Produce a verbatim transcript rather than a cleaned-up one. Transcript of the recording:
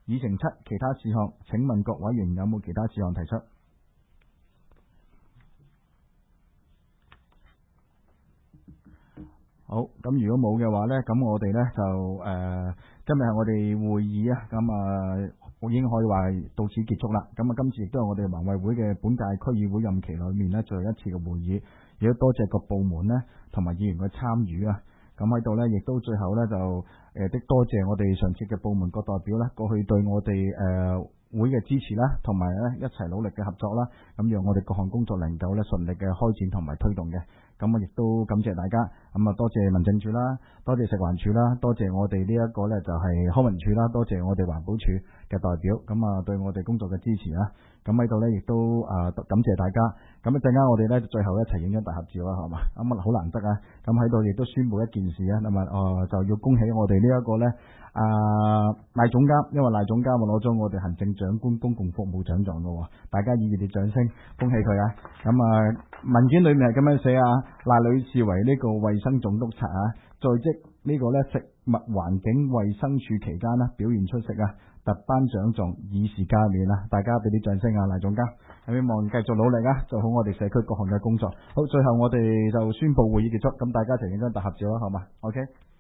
議程七，其他事項，請問各委員有冇其他事項提出？好，咁如果冇嘅話呢，咁我哋呢就誒、呃、今日係我哋會議啊，咁啊我已經可以話到此結束啦。咁啊今次亦都係我哋環衛會嘅本屆區議會任期裏面呢最後一次嘅會議，亦都多謝各部門呢同埋議員嘅參與啊。咁喺度呢，亦都最後呢，就誒的、呃、多謝我哋上次嘅部門各代表啦，過去對我哋誒、呃、會嘅支持啦，同埋咧一齊努力嘅合作啦，咁讓我哋各項工作能夠咧順利嘅開展同埋推動嘅。咁我亦都感謝大家，咁啊多謝民政處啦，多謝食環署啦，多謝我哋呢一個咧就係康文署啦，多謝我哋環保署嘅代表，咁啊對我哋工作嘅支持啦。咁喺度咧亦都啊感謝大家。咁一陣間我哋咧最後一齊影張大合照啦，係嘛？咁啊好難得啊！咁喺度亦都宣布一件事啊，咁啊哦就要恭喜我哋呢一個咧啊賴總監，因為賴總監攞咗我哋行政長官公共服務獎狀嘅喎，大家以熱烈掌聲恭喜佢啊！咁啊文件裏面係咁樣寫啊，賴女士為呢個衛生總督察啊，在職呢個咧食物環境衛生署期間呢表現出色啊，特頒獎狀以示加冕啊！大家俾啲掌聲啊，賴總監，希望繼續努力啊，做好我哋社區各項嘅工作。好，最後我哋就宣布會議結束，咁大家一齊影張大合照啦，好嘛？OK。